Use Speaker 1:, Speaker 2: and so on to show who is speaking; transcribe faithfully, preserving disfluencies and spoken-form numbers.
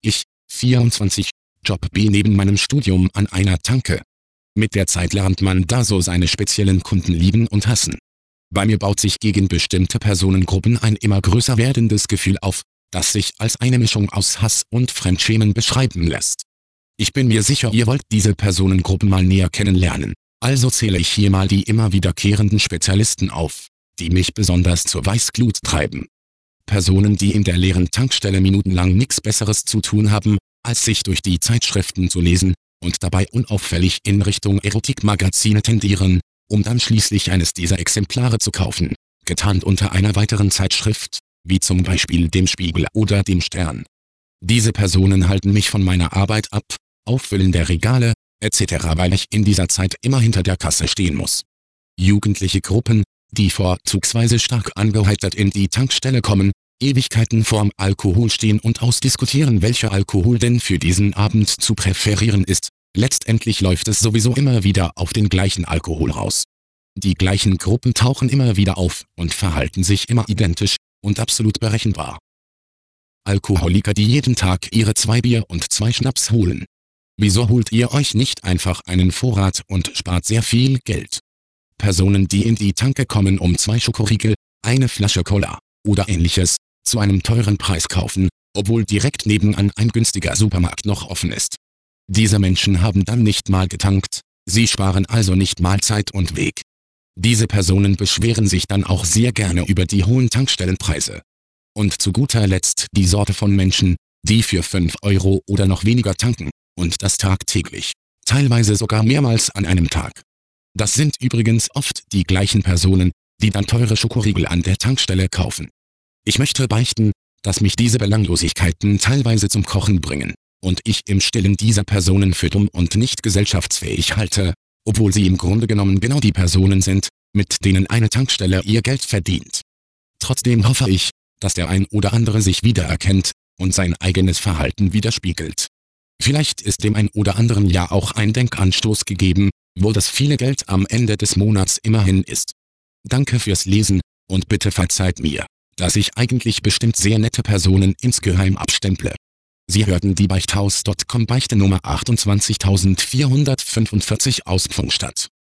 Speaker 1: Ich, vierundzwanzig, Job B neben meinem Studium an einer Tanke. Mit der Zeit lernt man da so seine speziellen Kunden lieben und hassen. Bei mir baut sich gegen bestimmte Personengruppen ein immer größer werdendes Gefühl auf, das sich als eine Mischung aus Hass und Fremdschämen beschreiben lässt. Ich bin mir sicher, ihr wollt diese Personengruppen mal näher kennenlernen, also zähle ich hier mal die immer wiederkehrenden Spezialisten auf, die mich besonders zur Weißglut treiben. Personen, die in der leeren Tankstelle minutenlang nichts Besseres zu tun haben, als sich durch die Zeitschriften zu lesen und dabei unauffällig in Richtung Erotikmagazine tendieren, um dann schließlich eines dieser Exemplare zu kaufen, getarnt unter einer weiteren Zeitschrift, wie zum Beispiel dem Spiegel oder dem Stern. Diese Personen halten mich von meiner Arbeit ab, Auffüllen der Regale, et cetera, weil ich in dieser Zeit immer hinter der Kasse stehen muss. Jugendliche Gruppen, die vorzugsweise stark angeheitert in die Tankstelle kommen, Ewigkeiten vorm Alkohol stehen und ausdiskutieren, welcher Alkohol denn für diesen Abend zu präferieren ist. Letztendlich läuft es sowieso immer wieder auf den gleichen Alkohol raus. Die gleichen Gruppen tauchen immer wieder auf und verhalten sich immer identisch und absolut berechenbar. Alkoholiker, die jeden Tag ihre zwei Bier und zwei Schnaps holen. Wieso holt ihr euch nicht einfach einen Vorrat und spart sehr viel Geld? Personen, die in die Tanke kommen, um zwei Schokoriegel, eine Flasche Cola oder ähnliches zu einem teuren Preis kaufen, obwohl direkt nebenan ein günstiger Supermarkt noch offen ist. Diese Menschen haben dann nicht mal getankt, sie sparen also nicht mal Zeit und Weg. Diese Personen beschweren sich dann auch sehr gerne über die hohen Tankstellenpreise. Und zu guter Letzt die Sorte von Menschen, die für fünf Euro oder noch weniger tanken, und das tagtäglich, teilweise sogar mehrmals an einem Tag. Das sind übrigens oft die gleichen Personen, die dann teure Schokoriegel an der Tankstelle kaufen. Ich möchte beichten, dass mich diese Belanglosigkeiten teilweise zum Kochen bringen und ich im Stillen dieser Personen für dumm und nicht gesellschaftsfähig halte, obwohl sie im Grunde genommen genau die Personen sind, mit denen eine Tankstelle ihr Geld verdient. Trotzdem hoffe ich, dass der ein oder andere sich wiedererkennt und sein eigenes Verhalten widerspiegelt. Vielleicht ist dem ein oder anderen ja auch ein Denkanstoß gegeben, wo das viele Geld am Ende des Monats immerhin ist. Danke fürs Lesen und bitte verzeiht mir, dass ich eigentlich bestimmt sehr nette Personen insgeheim abstemple. Sie hörten die Beichthaus Punkt com Beichte Nummer achtundzwanzigtausendvierhundertfünfundvierzig aus Pfungstadt.